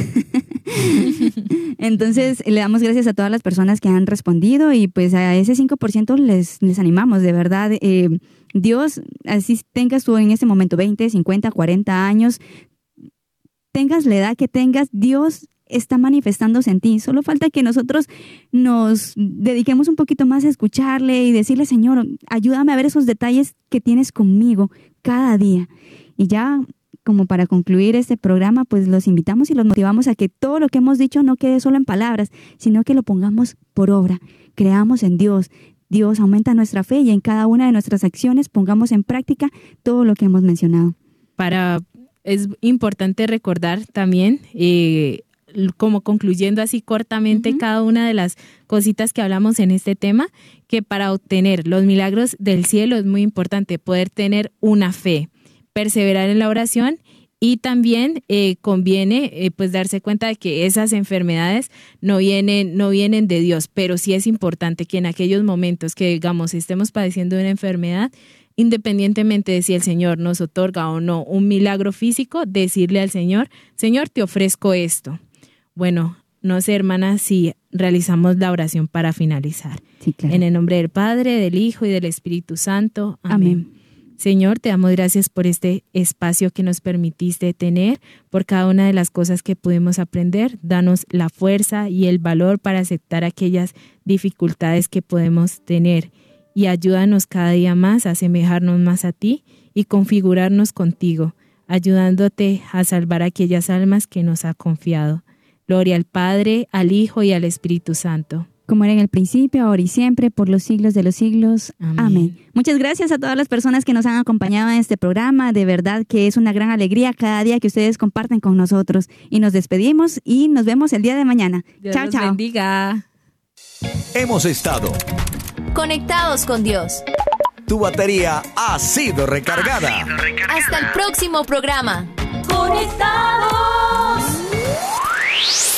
Entonces, le damos gracias a todas las personas que han respondido y pues a ese 5% les animamos, de verdad. Dios, así tengas tú en este momento 20, 50, 40 años, tengas la edad que tengas, Dios está manifestándose en ti. Solo falta que nosotros nos dediquemos un poquito más a escucharle y decirle, Señor, ayúdame a ver esos detalles que tienes conmigo cada día. Y ya, como para concluir este programa, pues los invitamos y los motivamos a que todo lo que hemos dicho no quede solo en palabras, sino que lo pongamos por obra. Creamos en Dios. Dios aumenta nuestra fe y en cada una de nuestras acciones pongamos en práctica todo lo que hemos mencionado. Es importante recordar también, como concluyendo así cortamente cada una de las cositas que hablamos en este tema, que para obtener los milagros del cielo es muy importante poder tener una fe, perseverar en la oración y también conviene pues darse cuenta de que esas enfermedades no vienen de Dios, pero sí es importante que en aquellos momentos que digamos estemos padeciendo una enfermedad, independientemente de si el Señor nos otorga o no un milagro físico, decirle al Señor, Señor, te ofrezco esto. Bueno, no sé, hermana, si realizamos la oración para finalizar. Sí, claro. En el nombre del Padre, del Hijo y del Espíritu Santo. Amén. Señor, te damos gracias por este espacio que nos permitiste tener, por cada una de las cosas que pudimos aprender. Danos la fuerza y el valor para aceptar aquellas dificultades que podemos tener y ayúdanos cada día más a asemejarnos más a ti y configurarnos contigo, ayudándote a salvar aquellas almas que nos ha confiado. Gloria al Padre, al Hijo y al Espíritu Santo. como era en el principio, ahora y siempre, por los siglos de los siglos. Amén. Muchas gracias a todas las personas que nos han acompañado en este programa. De verdad que es una gran alegría cada día que ustedes comparten con nosotros. Y nos despedimos y nos vemos el día de mañana. Dios chao, los chao. bendiga. Hemos estado. Conectados con Dios. Tu batería ha sido recargada. Hasta el próximo programa. Conectados.